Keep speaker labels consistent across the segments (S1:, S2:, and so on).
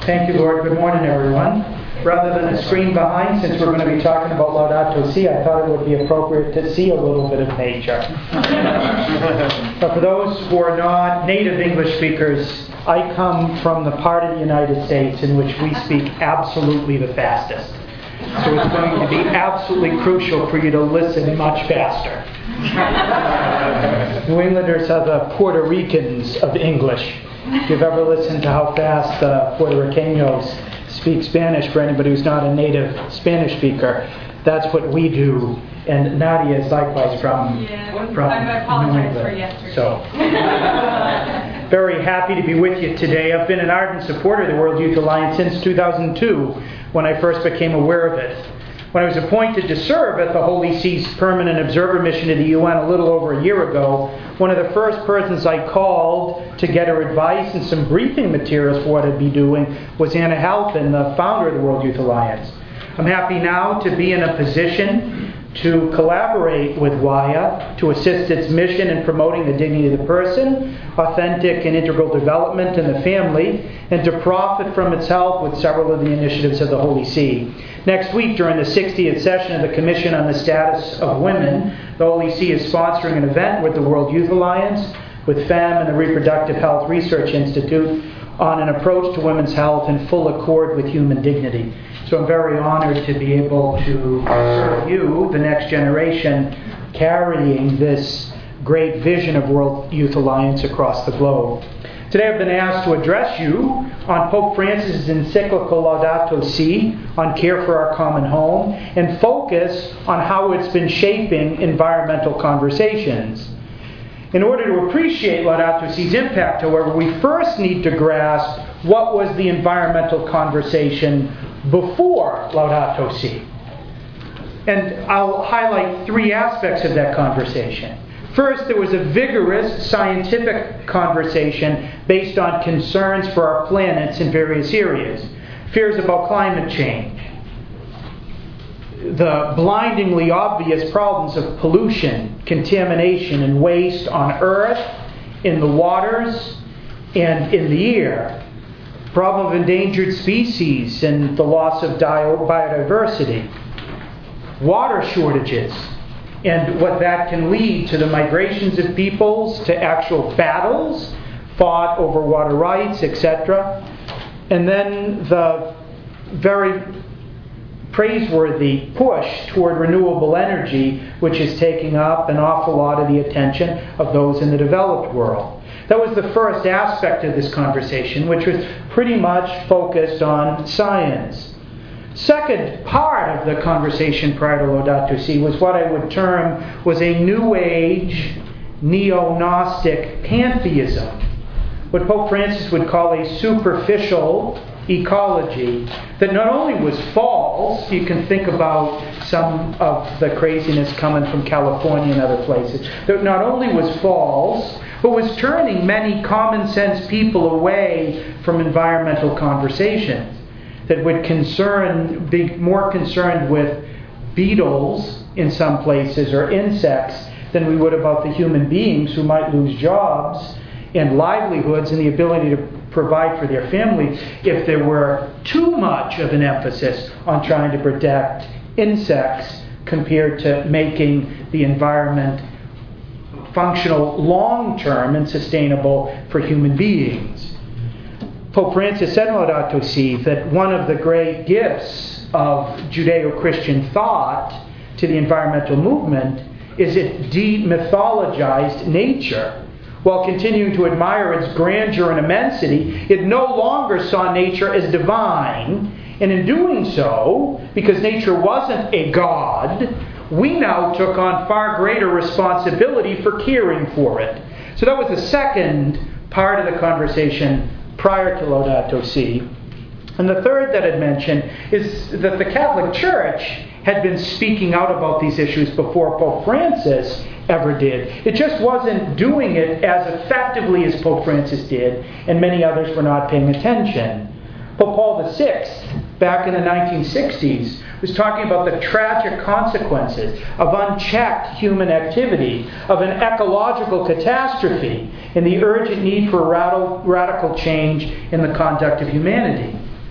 S1: Thank you, Lord. Good morning, everyone. Rather than a screen behind, since we're going to be talking about Laudato Si, I thought it would be appropriate to see a little bit of nature. But for those who are not native English speakers, I come from the part of the United States in which we speak absolutely the fastest. So it's going to be absolutely crucial for you to listen much faster. New Englanders are the Puerto Ricans of English. If you've ever listened to how fast the Puerto Ricanos speak Spanish, for anybody who's not a native Spanish speaker, that's what we do. And Nadia is likewise from New England.
S2: For yesterday.
S1: So, very happy to be with you today. I've been an ardent supporter of the World Youth Alliance since 2002, when I first became aware of it. When I was appointed to serve at the Holy See's Permanent Observer Mission to the UN a little over a year ago, one of the first persons I called to get her advice and some briefing materials for what I'd be doing was Anna Halpin, the founder of the World Youth Alliance. I'm happy now to be in a position to collaborate with WYA to assist its mission in promoting the dignity of the person, authentic and integral development in the family, and to profit from its help with several of the initiatives of the Holy See. Next week, during the 60th session of the Commission on the Status of Women, the Holy See is sponsoring an event with the World Youth Alliance, with FEM and the Reproductive Health Research Institute on an approach to women's health in full accord with human dignity. So I'm very honored to be able to serve you, the next generation, carrying this great vision of World Youth Alliance across the globe. Today I've been asked to address you on Pope Francis' encyclical Laudato Si, on care for our common home, and focus on how it's been shaping environmental conversations. In order to appreciate Laudato Si's impact, however, we first need to grasp what was the environmental conversation before Laudato Si. And I'll highlight three aspects of that conversation. First, there was a vigorous scientific conversation based on concerns for our planets in various areas. Fears about climate change, the blindingly obvious problems of pollution, contamination, and waste on Earth, in the waters, and in the air. Problem of endangered species and the loss of biodiversity. Water shortages and what that can lead to the migrations of peoples, to actual battles fought over water rights, etc. And then the very praiseworthy push toward renewable energy, which is taking up an awful lot of the attention of those in the developed world. That was the first aspect of this conversation, which was pretty much focused on science. Second part of the conversation prior to Laudato Si was what I would term was a New Age neo-Gnostic pantheism, what Pope Francis would call a superficial ecology that not only was false, you can think about some of the craziness coming from California and other places, that not only was false, but was turning many common sense people away from environmental conversations that would be more concerned with beetles in some places or insects than we would about the human beings who might lose jobs and livelihoods and the ability to provide for their family if there were too much of an emphasis on trying to protect insects compared to making the environment functional long-term and sustainable for human beings. Pope Francis said in Laudato Si that one of the great gifts of Judeo-Christian thought to the environmental movement is it demythologized nature. While continuing to admire its grandeur and immensity, it no longer saw nature as divine. And in doing so, because nature wasn't a god, we now took on far greater responsibility for caring for it. So that was the second part of the conversation prior to Laudato Si. And the third that I'd mention is that the Catholic Church had been speaking out about these issues before Pope Francis ever did. It just wasn't doing it as effectively as Pope Francis did, and many others were not paying attention. Pope Paul VI, back in the 1960s, was talking about the tragic consequences of unchecked human activity, of an ecological catastrophe, and the urgent need for radical change in the conduct of humanity.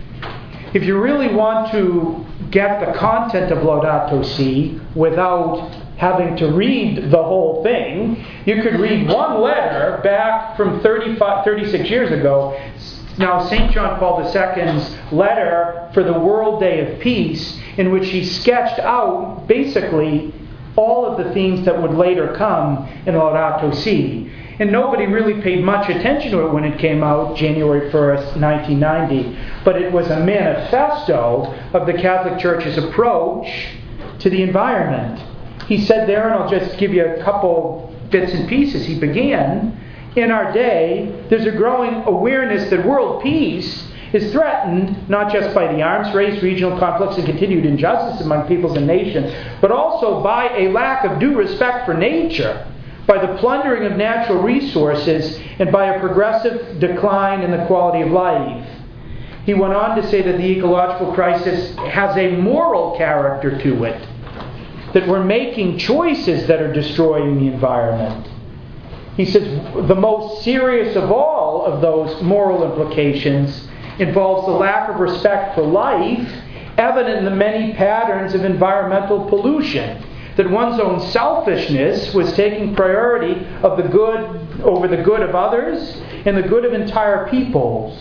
S1: If you really want to get the content of Laudato Si without having to read the whole thing, you could read one letter back from 36 years ago. Now, St. John Paul II's letter for the World Day of Peace, in which he sketched out basically all of the themes that would later come in Laudato Si. And nobody really paid much attention to it when it came out January 1st, 1990. But it was a manifesto of the Catholic Church's approach to the environment. He said there, and I'll just give you a couple bits and pieces. He began, in our day, there's a growing awareness that world peace is threatened not just by the arms race, regional conflicts, and continued injustice among peoples and nations, but also by a lack of due respect for nature, by the plundering of natural resources, and by a progressive decline in the quality of life. He went on to say that the ecological crisis has a moral character to it, that we're making choices that are destroying the environment. He says the most serious of all of those moral implications involves the lack of respect for life, evident in the many patterns of environmental pollution, that one's own selfishness was taking priority of the good over the good of others and the good of entire peoples.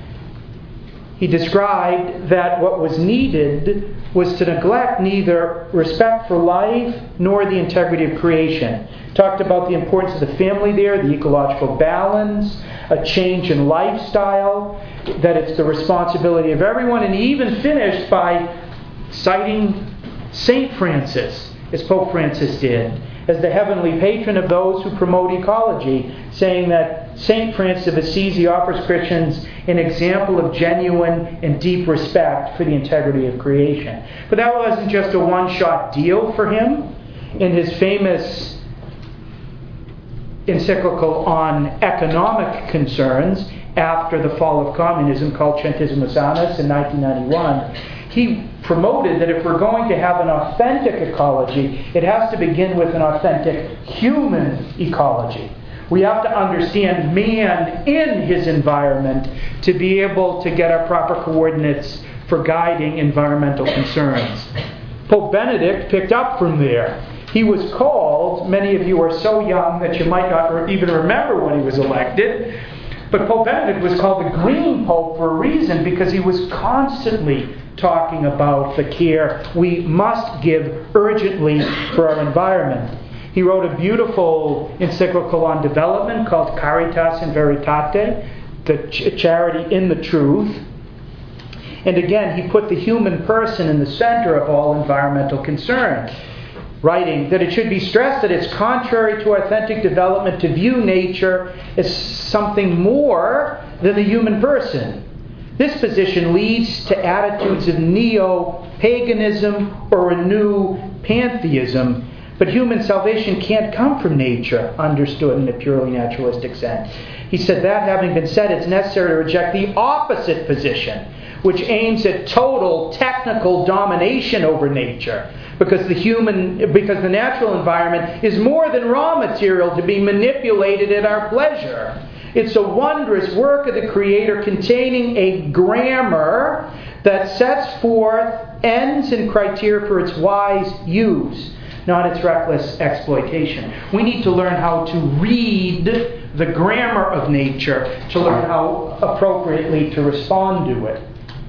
S1: He described that what was needed was to neglect neither respect for life nor the integrity of creation. Talked about the importance of the family there, the ecological balance, a change in lifestyle, that it's the responsibility of everyone, and he even finished by citing St. Francis, as Pope Francis did, as the heavenly patron of those who promote ecology, saying that St. Francis of Assisi offers Christians an example of genuine and deep respect for the integrity of creation. But that wasn't just a one-shot deal for him. In his famous encyclical on economic concerns after the fall of communism, called Centesimus Annus in 1991, he promoted that if we're going to have an authentic ecology, it has to begin with an authentic human ecology. We have to understand man in his environment to be able to get our proper coordinates for guiding environmental concerns. Pope Benedict picked up from there. He was called, many of you are so young that you might not even remember when he was elected, but Pope Benedict was called the Green Pope for a reason, because he was constantly talking about the care we must give urgently for our environment. He wrote a beautiful encyclical on development called Caritas in Veritate, the charity in the truth. And again, he put the human person in the center of all environmental concern, writing that it should be stressed that it's contrary to authentic development to view nature as something more than the human person. This position leads to attitudes of neo-paganism or a new pantheism, but human salvation can't come from nature, understood in a purely naturalistic sense. He said that, having been said, it's necessary to reject the opposite position, which aims at total technical domination over nature, because the natural environment is more than raw material to be manipulated at our pleasure. It's a wondrous work of the Creator containing a grammar that sets forth ends and criteria for its wise use, not its reckless exploitation. We need to learn how to read the grammar of nature to learn how appropriately to respond to it.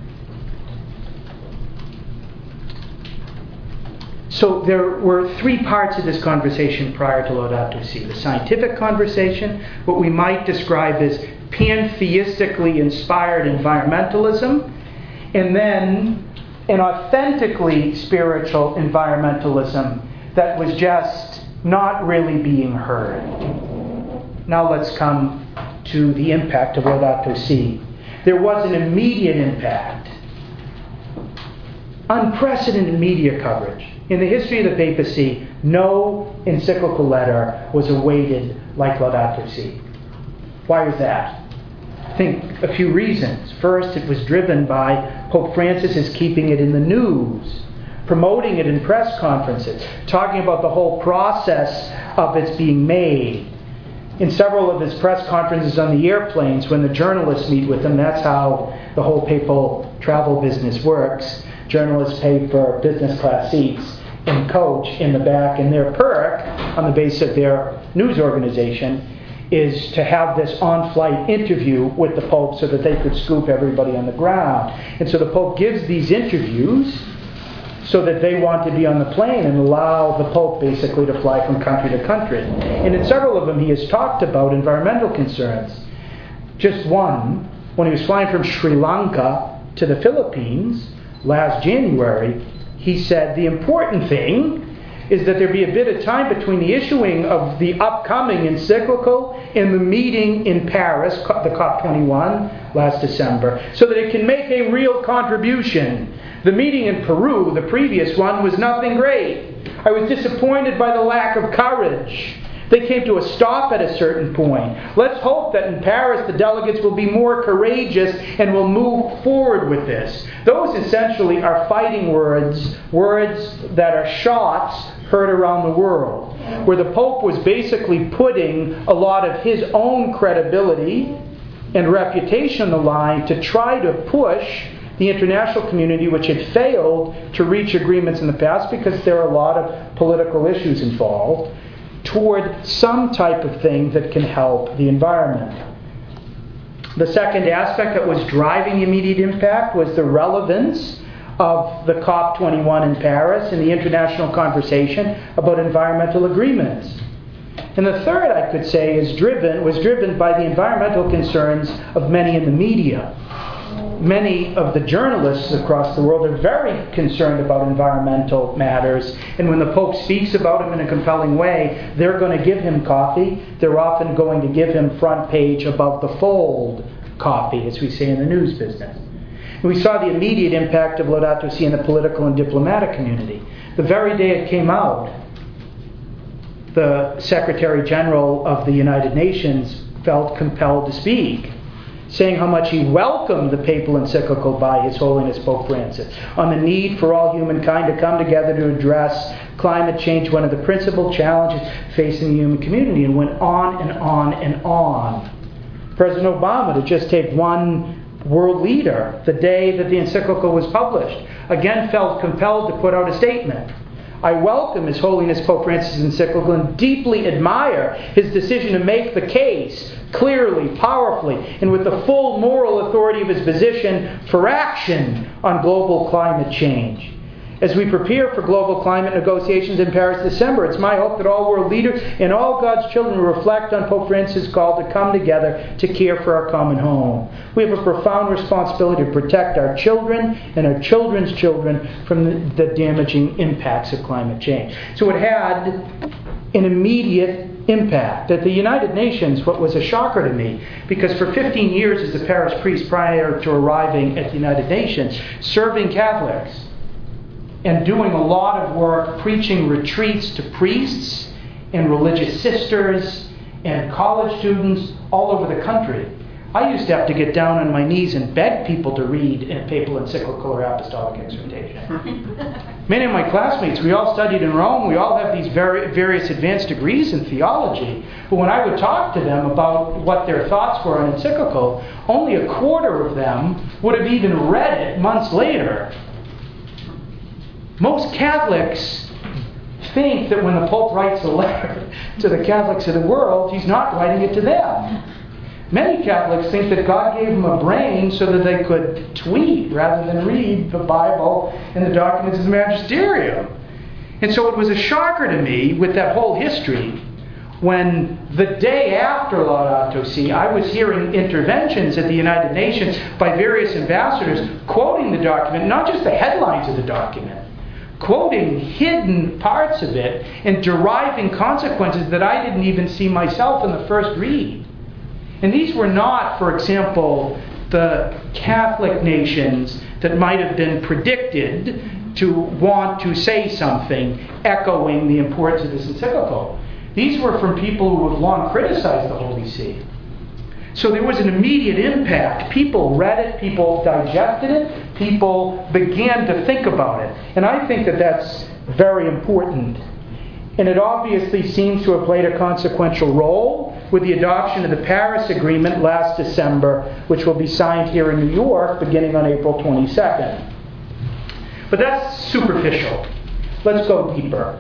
S1: So there were three parts of this conversation prior to Laudato Si. The scientific conversation, what we might describe as pantheistically inspired environmentalism, and then an authentically spiritual environmentalism that was just not really being heard. Now let's come to the impact of Laudato Si. There was an immediate impact. Unprecedented media coverage. In the history of the papacy, no encyclical letter was awaited like Laudato Si. Why was that? I think a few reasons. First, it was driven by Pope Francis keeping it in the news, promoting it in press conferences, talking about the whole process of its being made. In several of his press conferences on the airplanes, when the journalists meet with him, that's how the whole papal travel business works. Journalists pay for business class seats in coach in the back, and their perk on the base of their news organization is to have this on-flight interview with the Pope so that they could scoop everybody on the ground. And so the Pope gives these interviews so that they want to be on the plane and allow the Pope basically to fly from country to country. And in several of them he has talked about environmental concerns. Just one, when he was flying from Sri Lanka to the Philippines last January, he said the important thing is that there be a bit of time between the issuing of the upcoming encyclical and the meeting in Paris, the COP21 last December, so that it can make a real contribution. The meeting in Peru, the previous one, was nothing great. I was disappointed by the lack of courage. They came to a stop at a certain point. Let's hope that in Paris the delegates will be more courageous and will move forward with this. Those essentially are fighting words, words that are shots heard around the world, where the Pope was basically putting a lot of his own credibility and reputation on the line to try to push the international community, which had failed to reach agreements in the past because there are a lot of political issues involved, toward some type of thing that can help the environment. The second aspect that was driving immediate impact was the relevance of the COP21 in Paris and the international conversation about environmental agreements. And the third, I could say, was driven by the environmental concerns of many in the media. Many of the journalists across the world are very concerned about environmental matters, and when the Pope speaks about them in a compelling way, they're going to give him coffee. They're often going to give him front page above the fold coffee, as we say in the news business. And we saw the immediate impact of Laudato Si in the political and diplomatic community. The very day it came out, the Secretary General of the United Nations felt compelled to speak, saying how much he welcomed the papal encyclical by His Holiness Pope Francis on the need for all humankind to come together to address climate change, one of the principal challenges facing the human community, and went on and on and on. President Obama, to just take one world leader, the day that the encyclical was published, again felt compelled to put out a statement. I welcome His Holiness Pope Francis' encyclical and deeply admire his decision to make the case clearly, powerfully, and with the full moral authority of his position for action on global climate change. As we prepare for global climate negotiations in Paris this December, it's my hope that all world leaders and all God's children will reflect on Pope Francis' call to come together to care for our common home. We have a profound responsibility to protect our children and our children's children from the damaging impacts of climate change. So it had an immediate impact. At the United Nations, what was a shocker to me, because for 15 years as a parish priest prior to arriving at the United Nations, serving Catholics, and doing a lot of work preaching retreats to priests and religious sisters and college students all over the country. I used to have to get down on my knees and beg people to read a papal encyclical or apostolic exhortation. Many of my classmates, we all studied in Rome, we all have these various advanced degrees in theology, but when I would talk to them about what their thoughts were on encyclical, only a quarter of them would have even read it months later. Most Catholics think that when the Pope writes a letter to the Catholics of the world, he's not writing it to them. Many Catholics think that God gave them a brain so that they could tweet rather than read the Bible and the documents of the magisterium. And so it was a shocker to me with that whole history when the day after Laudato Si, I was hearing interventions at the United Nations by various ambassadors quoting the document, not just the headlines of the document, quoting hidden parts of it and deriving consequences that I didn't even see myself in the first read. And these were not, for example, the Catholic nations that might have been predicted to want to say something echoing the importance of this encyclical. These were from people who have long criticized the Holy See. So there was an immediate impact. People read it, people digested it, people began to think about it. And I think that that's very important. And it obviously seems to have played a consequential role with the adoption of the Paris Agreement last December, which will be signed here in New York beginning on April 22nd. But that's superficial. Let's go deeper.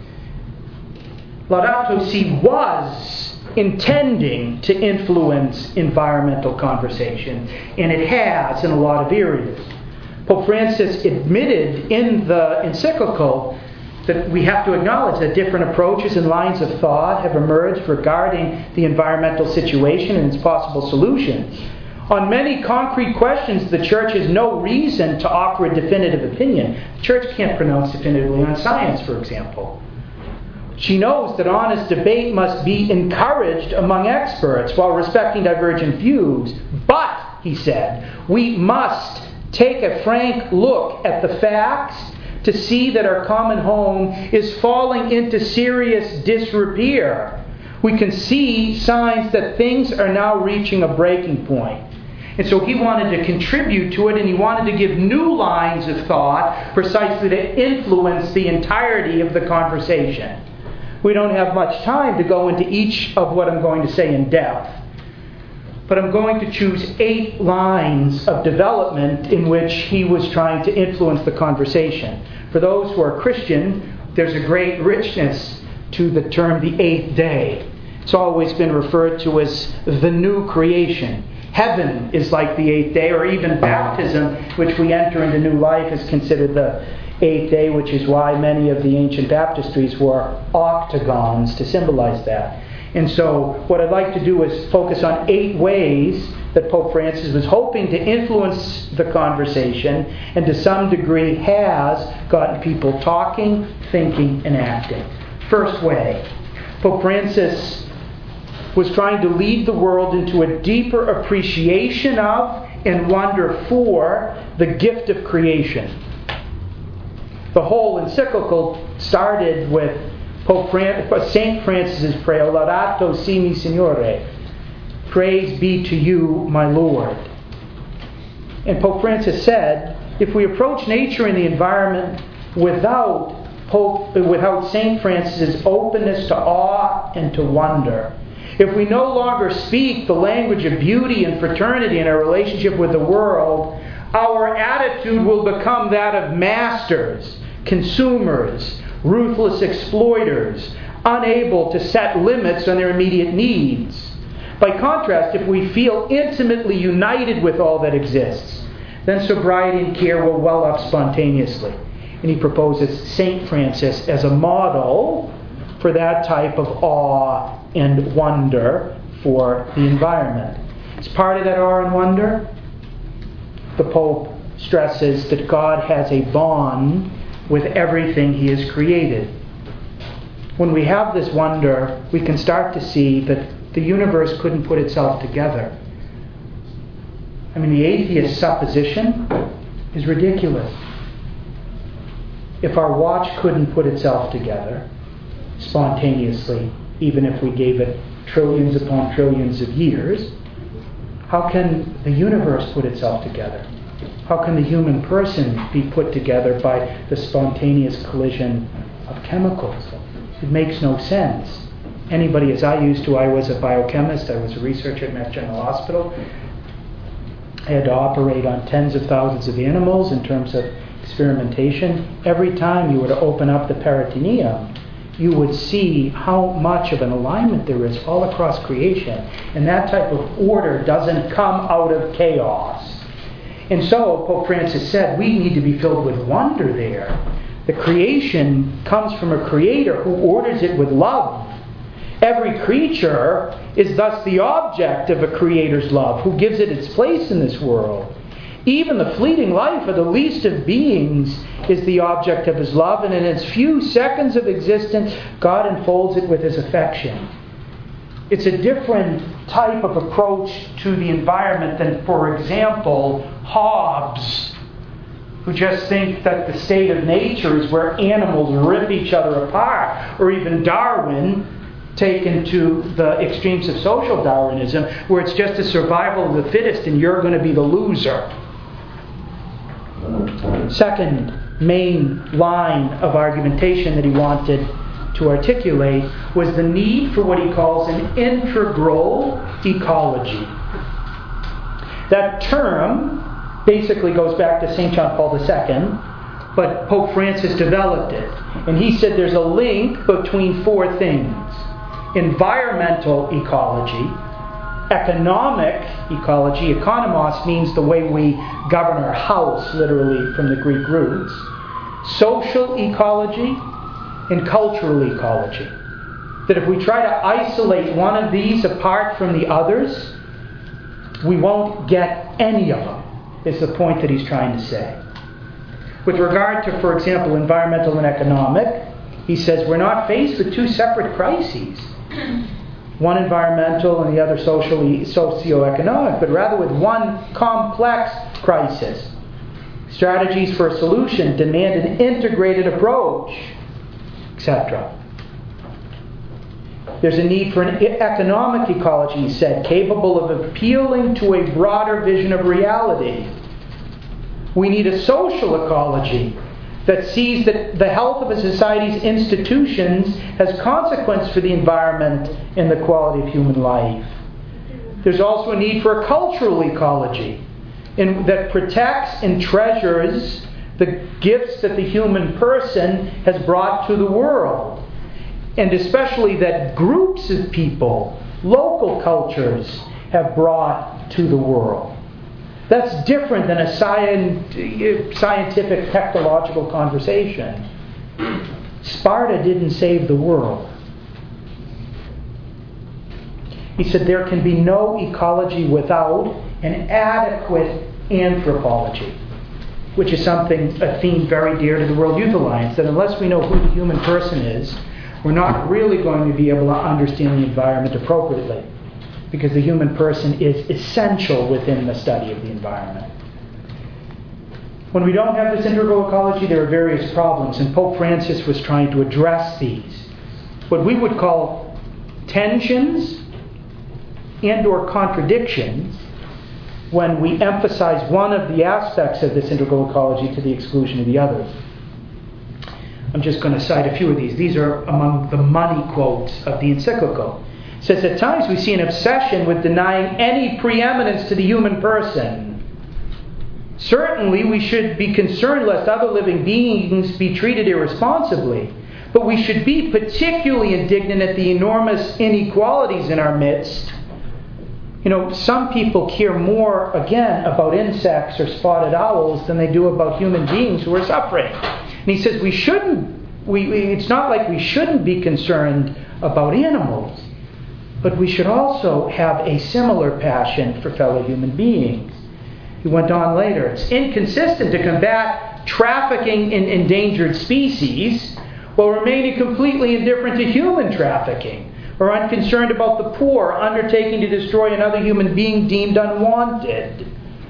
S1: Laudato Si was intending to influence environmental conversation, and it has in a lot of areas. Pope Francis admitted in the encyclical that we have to acknowledge that different approaches and lines of thought have emerged regarding the environmental situation and its possible solutions. On many concrete questions, the Church has no reason to offer a definitive opinion. The Church can't pronounce definitively on science, for example. She knows that honest debate must be encouraged among experts while respecting divergent views. But, he said, we must take a frank look at the facts to see that our common home is falling into serious disrepair. We can see signs that things are now reaching a breaking point. And so he wanted to contribute to it, and he wanted to give new lines of thought precisely to influence the entirety of the conversation. We don't have much time to go into each of what I'm going to say in depth. But I'm going to choose 8 lines of development in which he was trying to influence the conversation. For those who are Christian, there's a great richness to the term the 8th day. It's always been referred to as the new creation. Heaven is like the 8th day, or even baptism, which we enter into new life, is considered the 8th day, which is why many of the ancient baptistries wore octagons to symbolize that. And so what I'd like to do is focus on 8 ways that Pope Francis was hoping to influence the conversation, and to some degree has gotten people talking, thinking, and acting. First way, Pope Francis was trying to lead the world into a deeper appreciation of and wonder for the gift of creation. The whole encyclical started with St. Francis's prayer, Laudato Si mi Signore, praise be to you, my Lord. And Pope Francis said, if we approach nature and the environment without St. Francis's openness to awe and to wonder, if we no longer speak the language of beauty and fraternity in our relationship with the world, our attitude will become that of masters, consumers, ruthless exploiters, unable to set limits on their immediate needs. By contrast, if we feel intimately united with all that exists, then sobriety and care will well up spontaneously. And he proposes St. Francis as a model for that type of awe and wonder for the environment. As part of that awe and wonder, the Pope stresses that God has a bond with everything He has created. When we have this wonder, we can start to see that the universe couldn't put itself together. I mean, the atheist supposition is ridiculous. If our watch couldn't put itself together spontaneously, even if we gave it trillions upon trillions of years, how can the universe put itself together? How can the human person be put together by the spontaneous collision of chemicals? It makes no sense. Anybody, as I used to, I was a biochemist, I was a researcher at Mass General Hospital. I had to operate on tens of thousands of animals in terms of experimentation. Every time you were to open up the peritoneum, you would see how much of an alignment there is all across creation. And that type of order doesn't come out of chaos. And so, Pope Francis said, we need to be filled with wonder there. The creation comes from a creator who orders it with love. Every creature is thus the object of a creator's love, who gives it its place in this world. Even the fleeting life of the least of beings is the object of His love, and in its few seconds of existence, God enfolds it with His affection. It's a different type of approach to the environment than, for example, Hobbes, who just think that the state of nature is where animals rip each other apart, or even Darwin, taken to the extremes of social Darwinism, where it's just a survival of the fittest and you're going to be the loser. Second main line of argumentation that he wanted to articulate was the need for what he calls an integral ecology. That term basically goes back to St. John Paul II, but Pope Francis developed it. And he said there's a link between four things: environmental ecology, economic ecology. Economos means the way we govern our house, literally from the Greek roots. Social ecology and cultural ecology. That if we try to isolate one of these apart from the others, we won't get any of them, is the point that he's trying to say. With regard to, for example, environmental and economic, he says we're not faced with two separate crises. One environmental and the other socio-economic, but rather with one complex crisis. Strategies for a solution demand an integrated approach, etc. There's a need for an economic ecology, he said, capable of appealing to a broader vision of reality. We need a social ecology that sees that the health of a society's institutions has consequence for the environment and the quality of human life. There's also a need for a cultural ecology that protects and treasures the gifts that the human person has brought to the world. And especially that groups of people, local cultures, have brought to the world. That's different than a scientific, technological conversation. Sparta didn't save the world. He said there can be no ecology without an adequate anthropology, which is a theme very dear to the World Youth Alliance, that unless we know who the human person is, we're not really going to be able to understand the environment appropriately, because the human person is essential within the study of the environment. When we don't have this integral ecology, there are various problems, and Pope Francis was trying to address these. What we would call tensions and or contradictions when we emphasize one of the aspects of this integral ecology to the exclusion of the others. I'm just going to cite a few of these. These are among the money quotes of the encyclical. It says, at times we see an obsession with denying any preeminence to the human person. Certainly we should be concerned lest other living beings be treated irresponsibly, but we should be particularly indignant at the enormous inequalities in our midst. Some people care more, again, about insects or spotted owls than they do about human beings who are suffering. And he says it's not like we shouldn't be concerned about animals, but we should also have a similar passion for fellow human beings. He went on later, it's inconsistent to combat trafficking in endangered species while remaining completely indifferent to human trafficking, or unconcerned about the poor undertaking to destroy another human being deemed unwanted.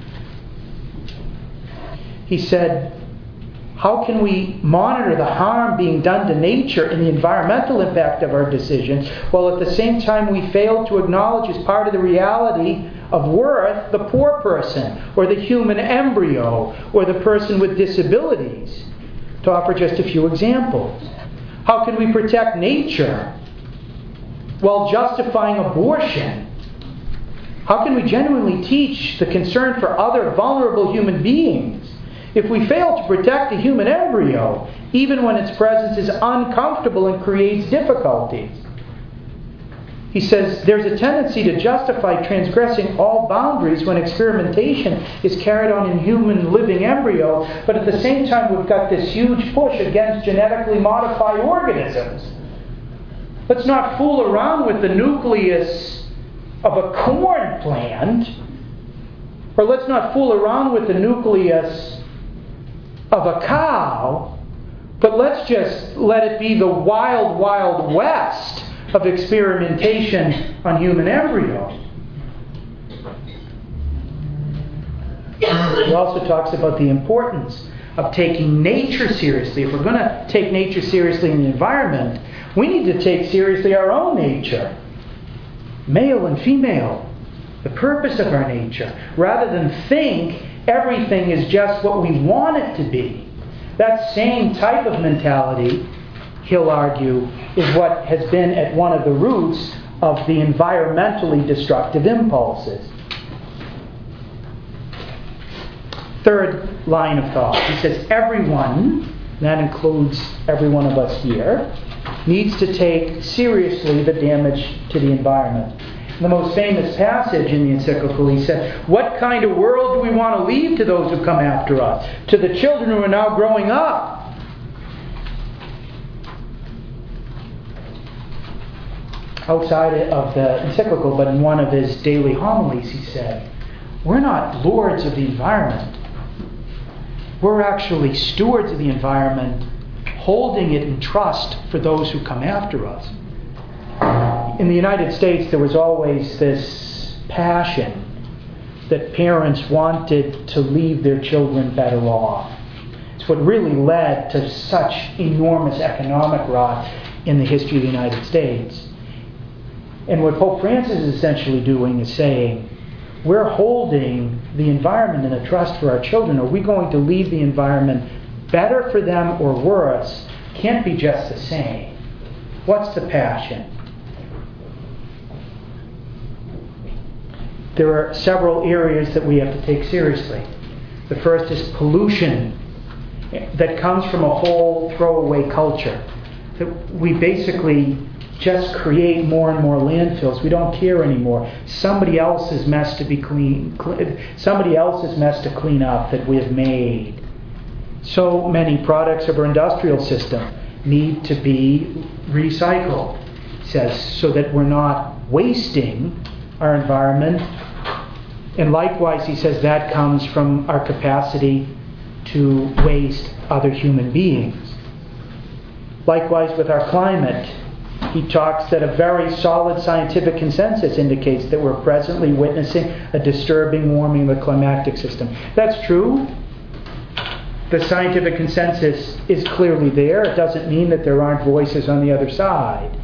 S1: He said, how can we monitor the harm being done to nature and the environmental impact of our decisions, while at the same time we fail to acknowledge as part of the reality of worth the poor person, or the human embryo, or the person with disabilities? To offer just a few examples. How can we protect nature while justifying abortion? How can we genuinely teach the concern for other vulnerable human beings if we fail to protect the human embryo, even when its presence is uncomfortable and creates difficulties? He says there's a tendency to justify transgressing all boundaries when experimentation is carried on in human living embryo, but at the same time we've got this huge push against genetically modified organisms. Let's not fool around with the nucleus of a corn plant, or let's not fool around with the nucleus of a cow, but let's just let it be the wild, wild west of experimentation on human embryo. He also talks about the importance of taking nature seriously. If we're going to take nature seriously in the environment, we need to take seriously our own nature, male and female, the purpose of our nature, rather than think everything is just what we want it to be. That same type of mentality he'll argue, is what has been at one of the roots of the environmentally destructive impulses. Third line of thought. He says, everyone, that includes every one of us here, needs to take seriously the damage to the environment. In the most famous passage in the encyclical, he said, what kind of world do we want to leave to those who come after us? To the children who are now growing up? Outside of the encyclical, but in one of his daily homilies, he said, we're not lords of the environment. We're actually stewards of the environment, holding it in trust for those who come after us. In the United States, there was always this passion that parents wanted to leave their children better off. It's what really led to such enormous economic rot in the history of the United States. And what Pope Francis is essentially doing is saying, we're holding the environment in a trust for our children. Are we going to leave the environment better for them or worse? Can't be just the same. What's the passion? There are several areas that we have to take seriously. The first is pollution that comes from a whole throwaway culture. That we basically just create more and more landfills. We don't care anymore. Somebody else's mess to be clean. Somebody else's mess to clean up that we have made. So many products of our industrial system need to be recycled, he says, so that we're not wasting our environment. And likewise, he says, that comes from our capacity to waste other human beings. Likewise with our climate. He talks that a very solid scientific consensus indicates that we're presently witnessing a disturbing warming of the climatic system. That's true. The scientific consensus is clearly there. It doesn't mean that there aren't voices on the other side.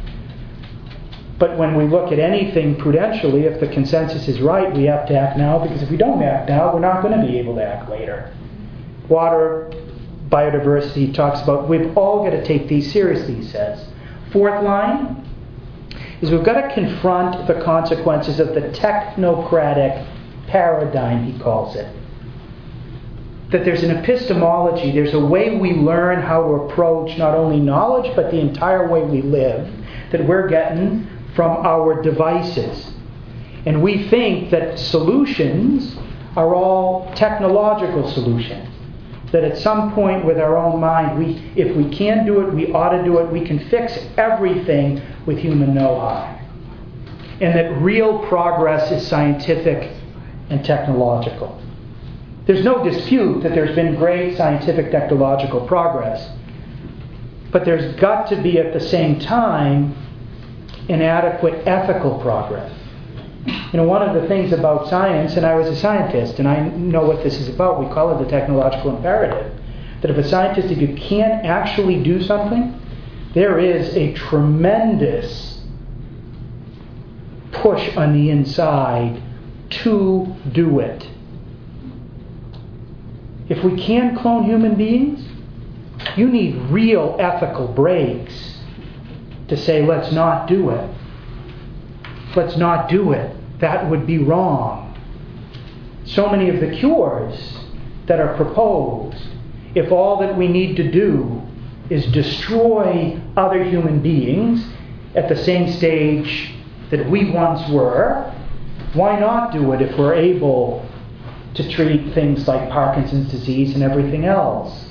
S1: But when we look at anything prudentially, if the consensus is right, we have to act now, because if we don't act now, we're not going to be able to act later. Water, biodiversity, he talks about, we've all got to take these seriously, he says. Fourth line is we've got to confront the consequences of the technocratic paradigm, he calls it. That there's an epistemology, there's a way we learn how to approach not only knowledge, but the entire way we live, that we're getting from our devices. And we think that solutions are all technological solutions. That at some point with our own mind, if we can do it, we ought to do it. We can fix everything with human know-how. And that real progress is scientific and technological. There's no dispute that there's been great scientific technological progress. But there's got to be at the same time an adequate ethical progress. You know, one of the things about science, and I was a scientist, and I know what this is about, we call it the technological imperative, that if a scientist, if you can't actually do something, there is a tremendous push on the inside to do it. If we can clone human beings, you need real ethical breaks to say, let's not do it. Let's not do it. That would be wrong. So many of the cures that are proposed, if all that we need to do is destroy other human beings at the same stage that we once were, why not do it if we're able to treat things like Parkinson's disease and everything else?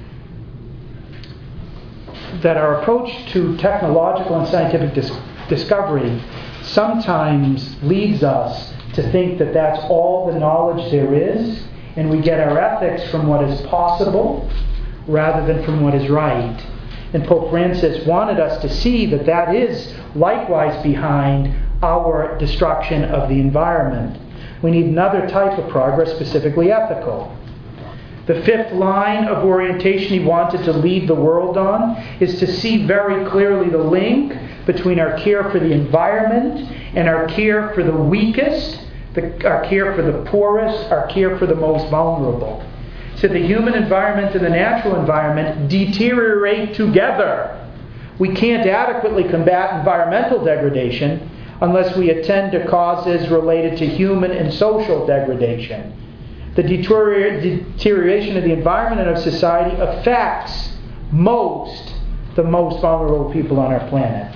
S1: That our approach to technological and scientific discovery sometimes leads us to think that that's all the knowledge there is, and we get our ethics from what is possible rather than from what is right. And Pope Francis wanted us to see that that is likewise behind our destruction of the environment. We need another type of progress, specifically ethical. The fifth line of orientation he wanted to lead the world on is to see very clearly the link between our care for the environment and our care for the weakest, our care for the poorest, our care for the most vulnerable. So the human environment and the natural environment deteriorate together. We can't adequately combat environmental degradation unless we attend to causes related to human and social degradation. The deterioration of the environment and of society affects the most vulnerable people on our planet.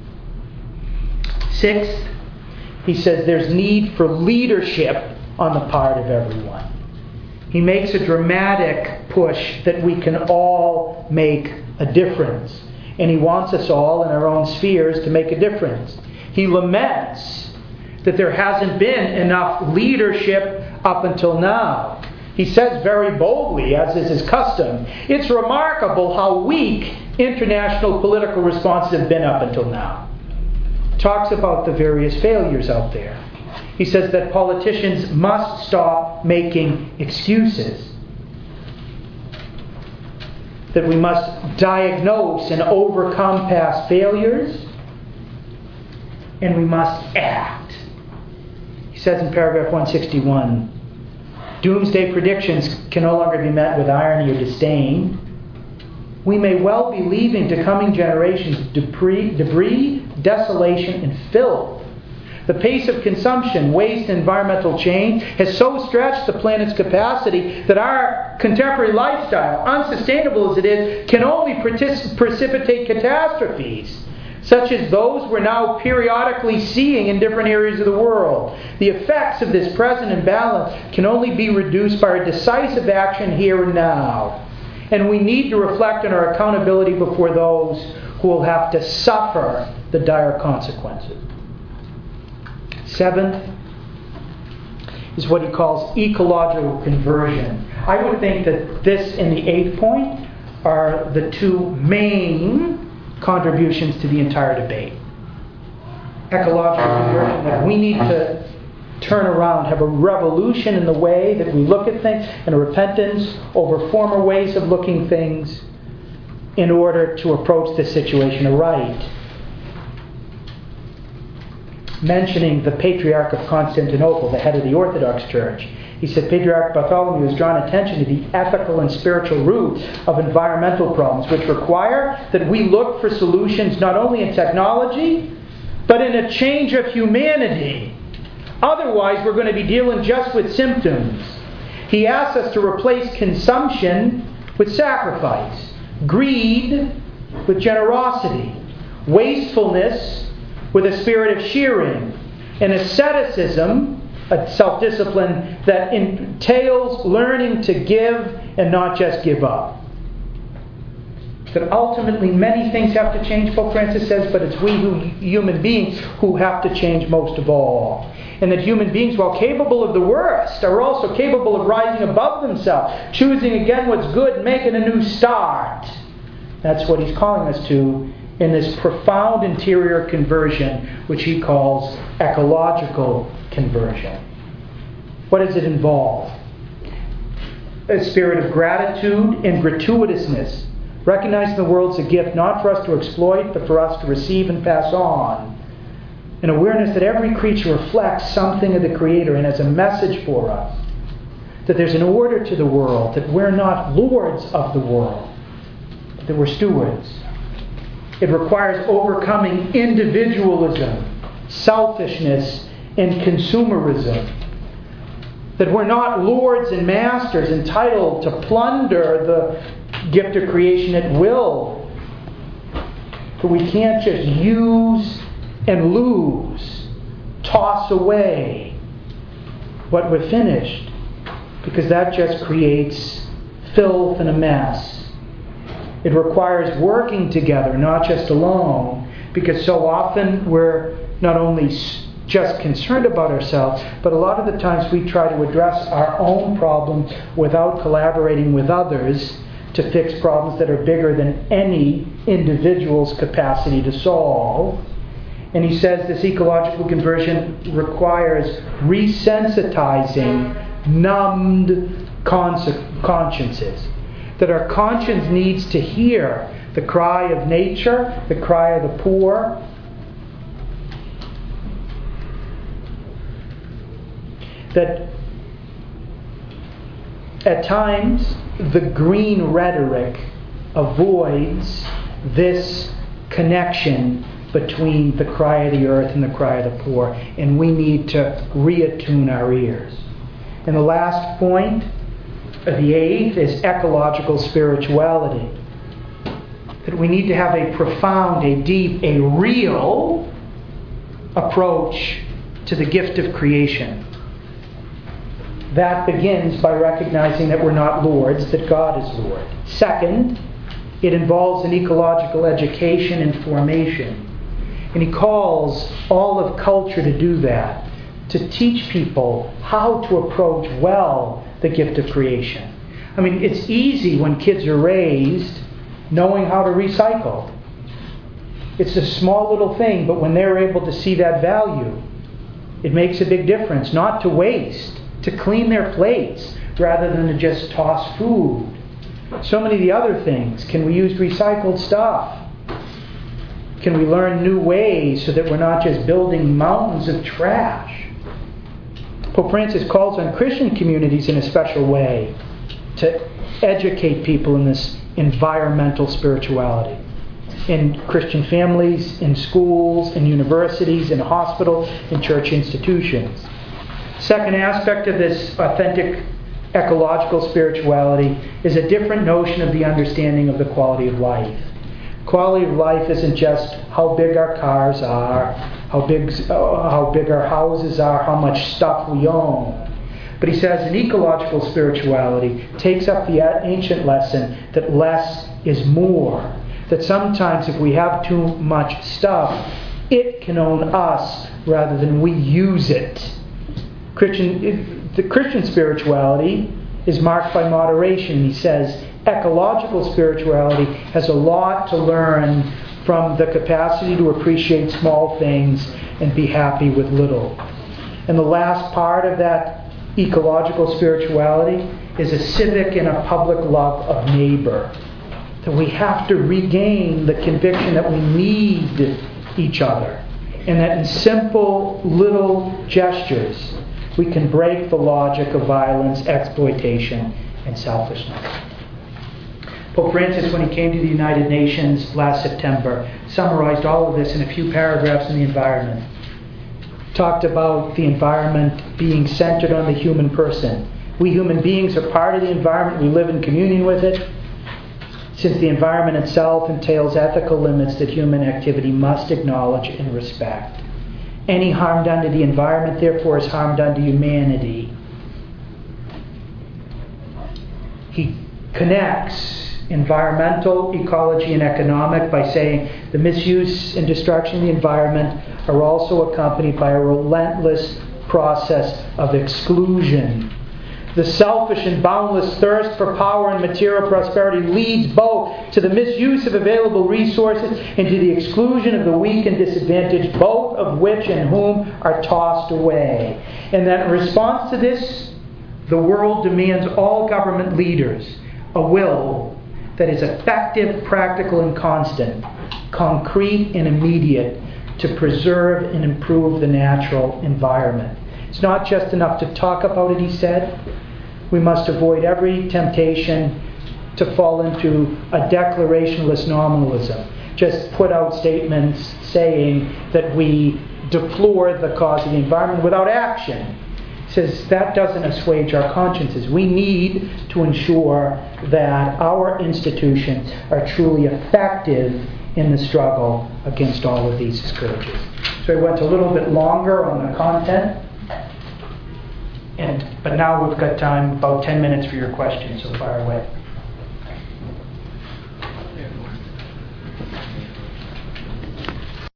S1: Sixth, he says there's need for leadership on the part of everyone. He makes a dramatic push that we can all make a difference. And he wants us all in our own spheres to make a difference. He laments that there hasn't been enough leadership up until now. He says very boldly, as is his custom, it's remarkable how weak international political responses have been up until now. Talks about the various failures out there. He says that politicians must stop making excuses. That we must diagnose and overcome past failures. And we must act. He says in paragraph 161, doomsday predictions can no longer be met with irony or disdain. We may well be leaving to coming generations debris, desolation, and filth. The pace of consumption, waste, and environmental change has so stretched the planet's capacity that our contemporary lifestyle, unsustainable as it is, can only precipitate catastrophes, such as those we're now periodically seeing in different areas of the world. The effects of this present imbalance can only be reduced by our decisive action here and now. And we need to reflect on our accountability before those who will have to suffer the dire consequences. Seventh is what he calls ecological conversion. I would think that this and the eighth point are the two main contributions to the entire debate. Ecological conversion, that we need to turn around, have a revolution in the way that we look at things, and a repentance over former ways of looking things in order to approach this situation aright. Mentioning the Patriarch of Constantinople, the head of the Orthodox Church, he said Patriarch Bartholomew has drawn attention to the ethical and spiritual roots of environmental problems, which require that we look for solutions not only in technology, but in a change of humanity. Otherwise, we're going to be dealing just with symptoms. He asks us to replace consumption with sacrifice, greed with generosity, wastefulness with a spirit of sharing, and asceticism, a self-discipline that entails learning to give and not just give up. That ultimately many things have to change, Pope Francis says, but it's we human beings who have to change most of all. And that human beings, while capable of the worst, are also capable of rising above themselves, choosing again what's good, and making a new start. That's what he's calling us to in this profound interior conversion, which he calls ecological conversion. What does it involve? A spirit of gratitude and gratuitousness. Recognizing the world's a gift not for us to exploit, but for us to receive and pass on. An awareness that every creature reflects something of the Creator and has a message for us. That there's an order to the world, that we're not lords of the world, but that we're stewards. It requires overcoming individualism, selfishness, and consumerism. That we're not lords and masters entitled to plunder the gift of creation at will. But we can't just use and lose, toss away what we've finished, because that just creates filth and a mess. It requires working together, not just alone, because so often we're not only just concerned about ourselves, but a lot of the times we try to address our own problems without collaborating with others to fix problems that are bigger than any individual's capacity to solve. And he says this ecological conversion requires resensitizing numbed consciences. That our conscience needs to hear the cry of nature, the cry of the poor. That at times the green rhetoric avoids this connection between the cry of the earth and the cry of the poor, and we need to reattune our ears. And the last point, the eighth, is ecological spirituality. That we need to have a profound, a deep, a real approach to the gift of creation. That begins by recognizing that we're not lords, that God is Lord. Second, it involves an ecological education and formation. And he calls all of culture to do that, to teach people how to approach well the gift of creation. I mean, it's easy when kids are raised knowing how to recycle. It's a small little thing, but when they're able to see that value, it makes a big difference. Not to waste, to clean their plates rather than to just toss food. So many of the other things. Can we use recycled stuff? Can we learn new ways so that we're not just building mountains of trash? Pope Francis calls on Christian communities in a special way to educate people in this environmental spirituality. In Christian families, in schools, in universities, in hospitals, in church institutions. Second aspect of this authentic ecological spirituality is a different notion of the understanding of the quality of life. Quality of life isn't just how big our cars are, how big our houses are, how much stuff we own. But he says an ecological spirituality takes up the ancient lesson that less is more. That sometimes if we have too much stuff, it can own us rather than we use it. The Christian spirituality is marked by moderation. He says ecological spirituality has a lot to learn from the capacity to appreciate small things and be happy with little. And the last part of that ecological spirituality is a civic and a public love of neighbor. That we have to regain the conviction that we need each other. And that in simple little gestures we can break the logic of violence, exploitation, and selfishness. Pope Francis, when he came to the United Nations last September, summarized all of this in a few paragraphs in the environment. Talked about the environment being centered on the human person. We human beings are part of the environment. We live in communion with it. Since the environment itself entails ethical limits that human activity must acknowledge and respect. Any harm done to the environment, therefore, is harm done to humanity. He connects environmental, ecology, and economic by saying the misuse and destruction of the environment are also accompanied by a relentless process of exclusion. The selfish and boundless thirst for power and material prosperity leads both to the misuse of available resources and to the exclusion of the weak and disadvantaged, both of which and whom are tossed away. And that in response to this, the world demands all government leaders a will that is effective, practical, and constant, concrete and immediate, to preserve and improve the natural environment. It's not just enough to talk about it, he said. We must avoid every temptation to fall into a declarationless nominalism. Just put out statements saying that we deplore the cause of the environment without action. He says that doesn't assuage our consciences. We need to ensure that our institutions are truly effective in the struggle against all of these scourges. So I went a little bit longer on the content. But now we've got time, about 10 minutes for your questions, so fire away.